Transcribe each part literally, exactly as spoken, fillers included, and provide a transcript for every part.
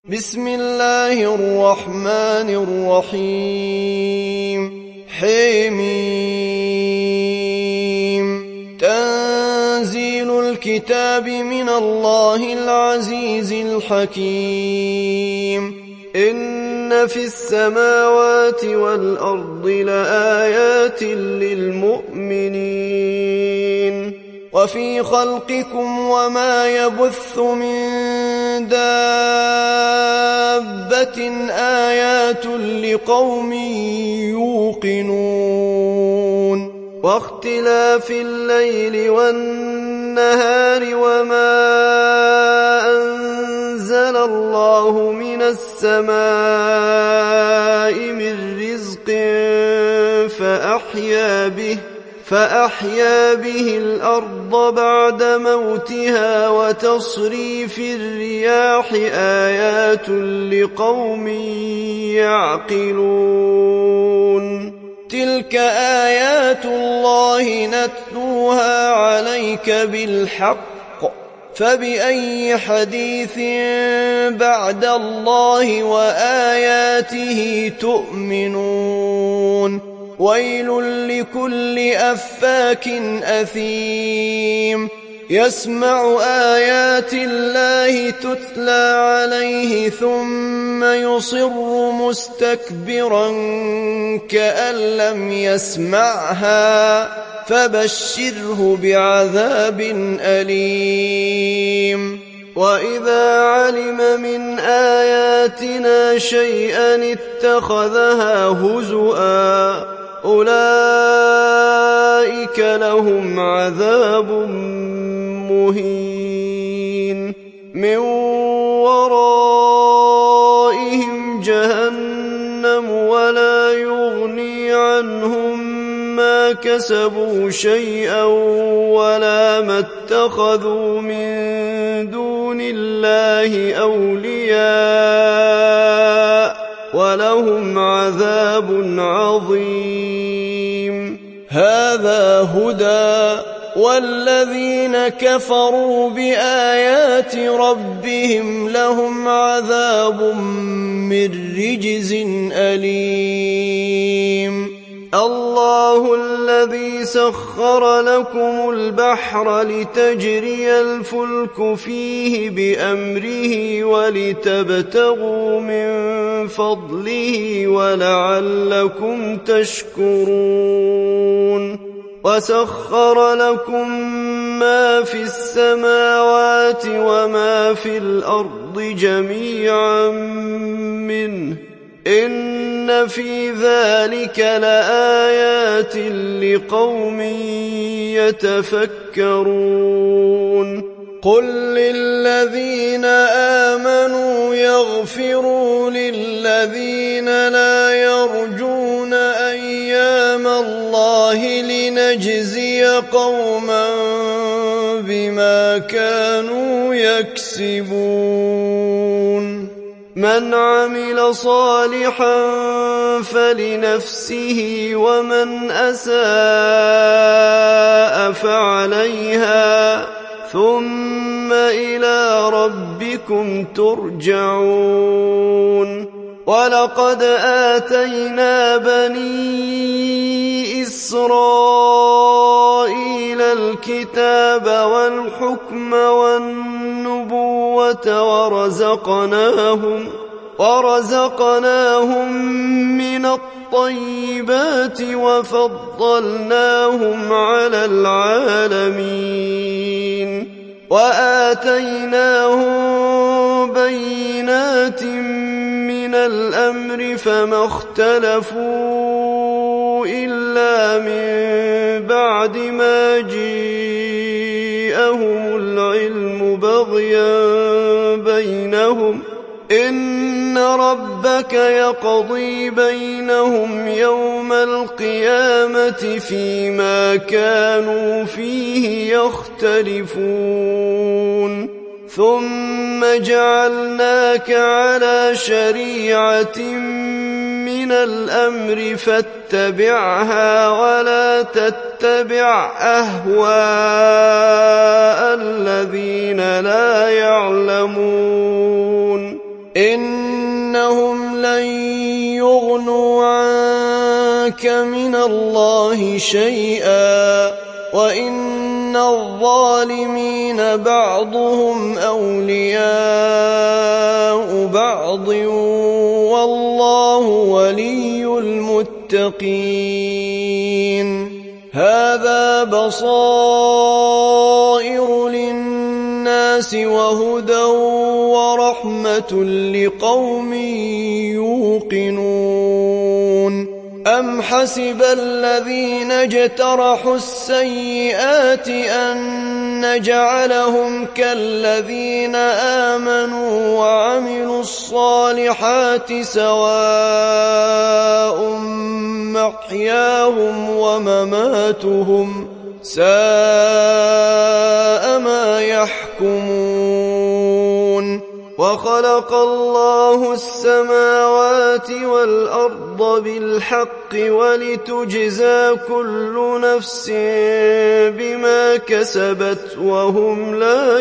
بسم الله الرحمن الرحيم حميم تنزيل الكتاب من الله العزيز الحكيم إن في السماوات والأرض لآيات للمؤمنين وفي خلقكم وما يبث من دابة آيات لقوم يوقنون واختلاف الليل والنهار وما أنزل الله من السماء من رزق فأحيا به فأحيا به الأرض بعد موتها وتصريف الرياح آيات لقوم يعقلون تلك آيات الله نتلوها عليك بالحق فبأي حديث بعد الله وآياته تؤمنون ويل لكل أفاك أثيم يسمع آيات الله تتلى عليه ثم يصر مستكبرا كأن لم يسمعها فبشره بعذاب أليم وإذا علم من آياتنا شيئا اتخذها هزؤا أولئك لهم عذاب مهين من ورائهم جهنم ولا يغني عنهم ما كسبوا شيئا ولا ما اتخذوا من دون الله أولياء ولهم عذاب عظيم هذا هدى والذين كفروا بآيات ربهم لهم عذاب من رجز أليم الله الذي سخر لكم البحر لتجري الفلك فيه بأمره ولتبتغوا من فضله ولعلكم تشكرون وسخر لكم ما في السماوات وما في الأرض جميعا منه إن في ذلك لآيات لقوم يتفكرون قل للذين آمنوا يغفروا للذين لا يرجون أيام الله لنجزي قوما بما كانوا يكسبون من عمل صالحا فلنفسه ومن أساء فعليها ثم إلى ربكم ترجعون ولقد آتينا بني إسرائيل الكتاب والحكم والنبوة ورزقناهم ورزقناهم من الطيبات وفضلناهم على العالمين وآتيناهم بينات من الأمر فما اختلفوا إلا من بعد ما جاءهم العلم بغيا بينهم إن ربك يقضي بينهم يوم القيامة فيما كانوا فيه يختلفون ثم جعلناك على شريعة من الأمر فاتبعها ولا تتبع أهواء الذين لا يعلمون إنهم لن يغنوا عنك من الله شيئا وإن الظالمين بعضهم أولياء بعض والله ولي المتقين هذا بصائر للناس وهدى ورحمة لقوم يوقنون أم حسب الذين اجترحوا السيئات أن نجعلهم كالذين آمنوا وعملوا الصالحات سواء محياهم ومماتهم ساء ما يحكمون وخلق الله السماوات والأرض بالحق ولتجزى كل نفس بما كسبت وهم لا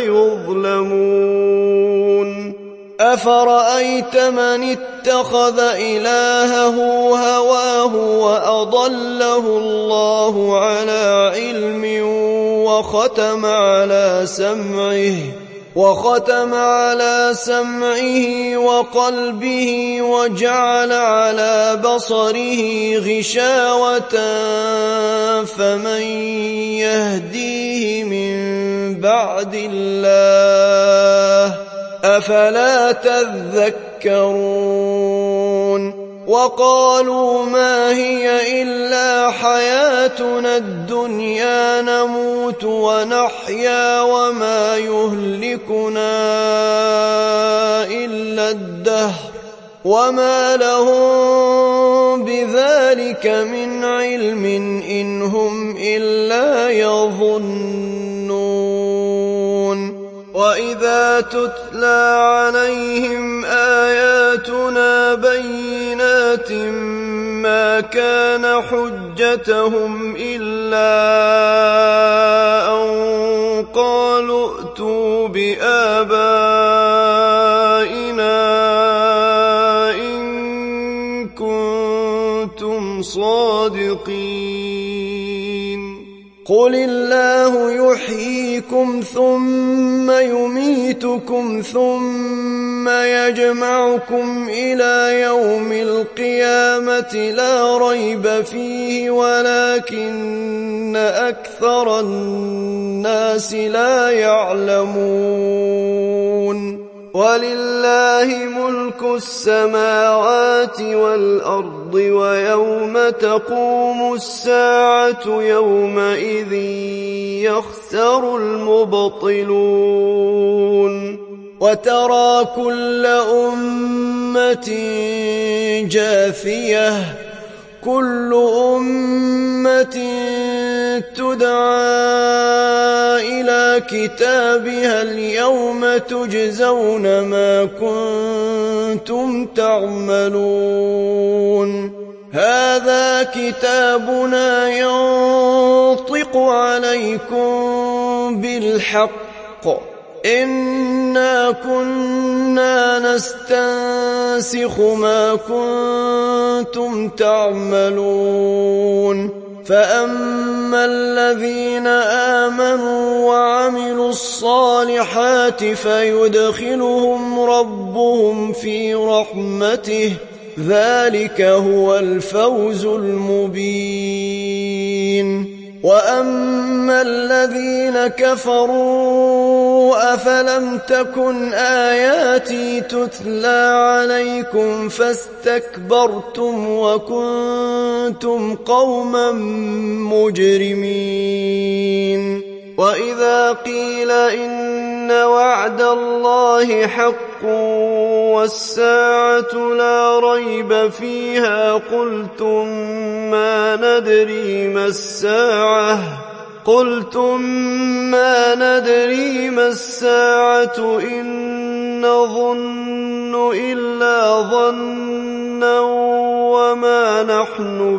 يظلمون أفرأيت من اتخذ إلهه هواه وأضله الله على علم وختم على سمعه وختم على سمعه وقلبه وجعل على بصره غشاوة فمن يهديه من بعد الله أفلا تذكرون وقالوا ما هي إلا حياتنا الدنيا نموت ونحيا وما يهلكنا إلا الدهر وما لهم بذلك من علم إن هم إلا يظنون وإذا تتلى عليهم آياتنا بينات ما كان حجتهم إلا أن قالوا ائتوا بآبائنا إن كنتم صادقين قل الله يحييكم ثم يميتكم ثم يجمعكم إلى يوم القيامة لا ريب فيه ولكن أكثر الناس لا يعلمون ولله ملك السماوات والأرض ويوم تقوم الساعة يومئذ يخسر المبطلون وترى كل أمة جاثية كل أمة تدعى إلى كتابها اليوم تجزون ما كنتم تعملون هذا كتابنا ينطق عليكم بالحق إنا كنا نستنسخ ما كنتم تعملون فأما الذين آمنوا وعملوا الصالحات فيدخلهم ربهم في رحمته ذلك هو الفوز المبين وأما الذين كفروا أفلم تكن آياتي تتلى عليكم فاستكبرتم وكنتم قوما مجرمين وإذا قيل إن وعد الله حق والساعة لا ريب فيها قلتم ما ندري ما الساعة قلتم ما ندري ما الساعة إن نظن إلا ظنا وما نحن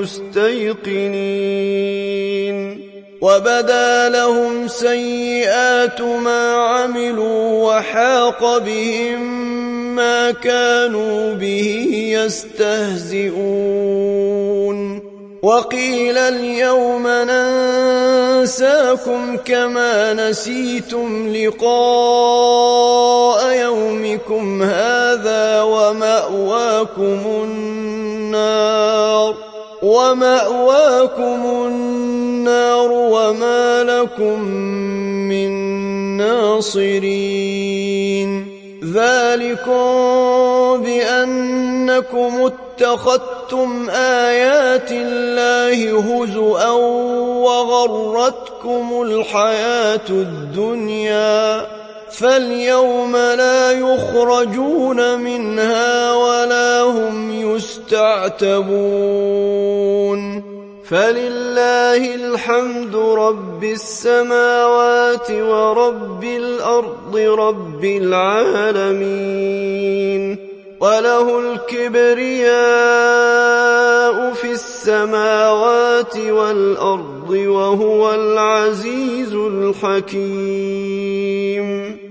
بمستيقنين وبدا لهم سيئات ما عملوا وحاق بهم ما كانوا به يستهزئون وقيل اليوم ننساكم كما نسيتم لقاء يومكم هذا ومأواكم النار ومأواكم النار وما لكم من ناصرين ذلكم بأنكم اتخذتم آيات الله هزؤا وغرتكم الحياة الدنيا فاليوم لا يخرجون منها ولا هم يستعتبون فلله الحمد رب السماوات ورب الأرض رب العالمين وله الكبرياء في السماوات والأرض وهو العزيز الحكيم